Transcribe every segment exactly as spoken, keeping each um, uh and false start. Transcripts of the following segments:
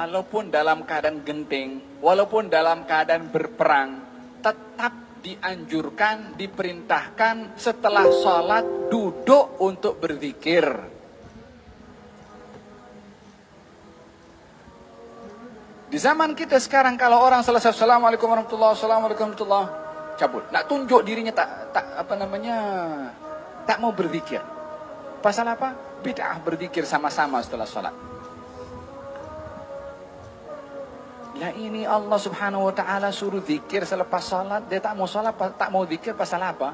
walaupun dalam keadaan genting, walaupun dalam keadaan berperang, tetap dianjurkan, diperintahkan setelah sholat duduk untuk berzikir. Di zaman kita sekarang kalau orang selesai Assalamualaikum warahmatullahi wabarakatuh, cabut. Nak tunjuk dirinya tak tak apa namanya, tak mau berzikir. Pasal apa? Bid'ah berzikir sama-sama setelah sholat. Lah ini Allah subhanahu wa ta'ala suruh zikir selepas salat. Dia tak mau salat, tak mau zikir pasal apa?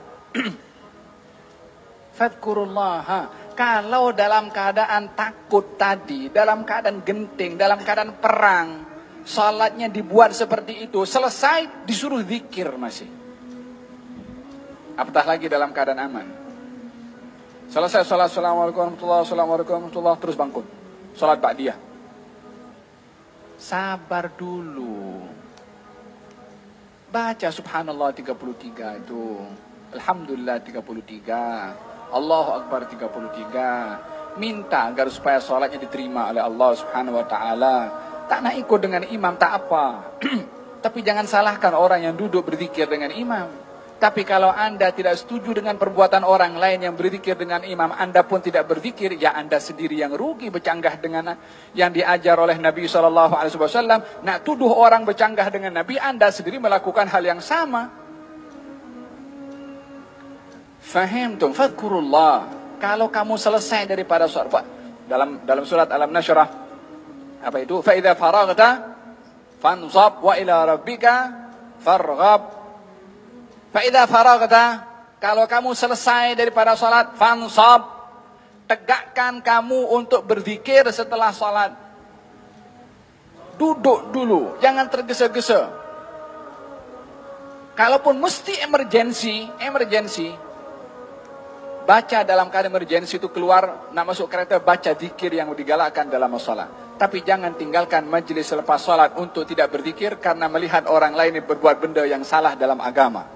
Fadhkurullaha. Kalau dalam keadaan takut tadi, dalam keadaan genting, dalam keadaan perang, salatnya dibuat seperti itu, selesai disuruh zikir masih. Apatah lagi dalam keadaan aman. Selesai salat, Assalamualaikum warahmatullahi wabarakatuh, terus bangkit. Salat ba'diyah. Sabar dulu. Baca subhanallah tiga puluh tiga itu. Alhamdulillah tiga puluh tiga. Allahu Akbar tiga puluh tiga. Minta agar supaya sholatnya diterima oleh Allah subhanahu wa ta'ala. Tak nak ikut dengan imam tak apa. Tapi jangan salahkan orang yang duduk berzikir dengan imam. Tapi kalau anda tidak setuju dengan perbuatan orang lain yang berzikir dengan imam, anda pun tidak berzikir, ya anda sendiri yang rugi bercanggah dengan yang diajar oleh Nabi shallallahu alaihi wasallam. Nak tuduh orang bercanggah dengan Nabi, anda sendiri melakukan hal yang sama. Fahimtum? Fadhkurullah. Kalau kamu selesai daripada sholat, dalam dalam surat Al-Nashrah, apa itu? Fa idza faraghta fansab wa ila rabbika farghab. Fa'idha faraghta, kalau kamu selesai daripada salat, fansab, tegakkan kamu untuk berzikir setelah salat. Duduk dulu, jangan tergesa-gesa. Kalaupun mesti emergensi, emergensi, baca dalam keadaan emergensi itu keluar, nak masuk kereta, baca zikir yang digalakkan dalam salat. Tapi jangan tinggalkan majlis selepas salat untuk tidak berzikir karena melihat orang lain berbuat benda yang salah dalam agama.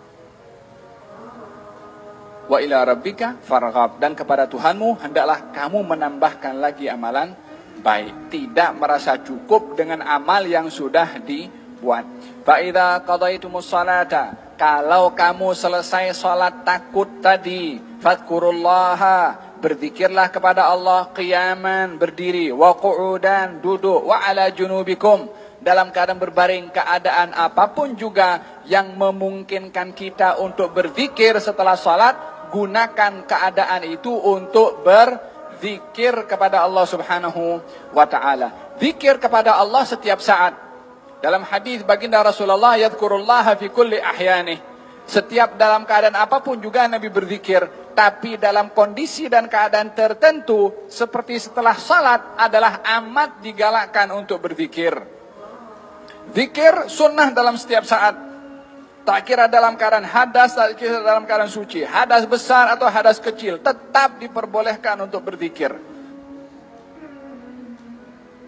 Wa ila rabbika farghab, dan kepada Tuhanmu hendaklah kamu menambahkan lagi amalan baik. Tidak merasa cukup dengan amal yang sudah dibuat. Fa idza qadaitumus salata, kalau kamu selesai salat takut tadi, fadhkurullaha, berzikirlah kepada Allah qiyaman, berdiri, wa qu'udan, duduk, wa ala junubikum, dalam keadaan berbaring, keadaan apapun juga yang memungkinkan kita untuk berzikir setelah salat. Gunakan keadaan itu untuk berzikir kepada Allah subhanahu wa ta'ala. Zikir kepada Allah setiap saat. Dalam hadis baginda Rasulullah, yadhkurullaha fi kulli ahyanih. Setiap dalam keadaan apapun juga Nabi berzikir. Tapi dalam kondisi dan keadaan tertentu, seperti setelah salat, adalah amat digalakkan untuk berzikir. Zikir sunnah dalam setiap saat. Tak kira dalam keadaan hadas, tak kira dalam keadaan suci. Hadas besar atau hadas kecil, tetap diperbolehkan untuk berzikir.